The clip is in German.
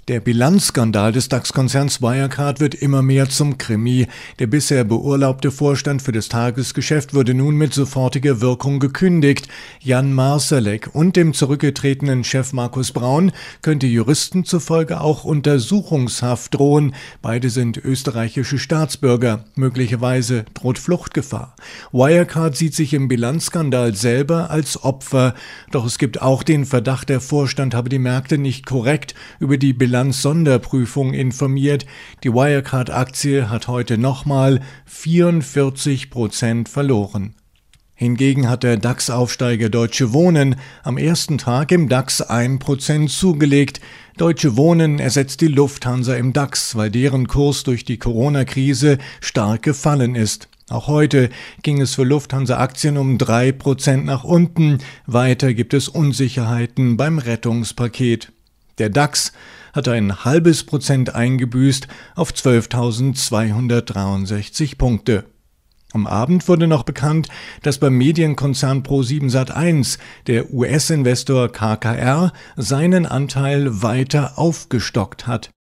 Der Bilanzskandal des DAX-Konzerns Wirecard wird immer mehr zum Krimi. Der bisher beurlaubte Vorstand für das Tagesgeschäft wurde nun mit sofortiger Wirkung gekündigt. Jan Marsalek und dem zurückgetretenen Chef Markus Braun könnte Juristen zufolge auch Untersuchungshaft drohen. Beide sind österreichische Staatsbürger. Möglicherweise droht Fluchtgefahr. Wirecard sieht sich im Bilanzskandal selber als Opfer. Doch es gibt auch den Verdacht, der Vorstand habe die Märkte nicht korrekt über die Bilanzsonderprüfung informiert. Die Wirecard-Aktie hat heute nochmal 44% verloren. Hingegen hat der DAX-Aufsteiger Deutsche Wohnen am ersten Tag im DAX 1% zugelegt. Deutsche Wohnen ersetzt die Lufthansa im DAX, weil deren Kurs durch die Corona-Krise stark gefallen ist. Auch heute ging es für Lufthansa-Aktien um 3% nach unten. Weiter gibt es Unsicherheiten beim Rettungspaket. Der DAX hat ein halbes Prozent eingebüßt auf 12.263 Punkte. Am Abend wurde noch bekannt, dass beim Medienkonzern Pro7sat.1 der US-Investor KKR seinen Anteil weiter aufgestockt hat.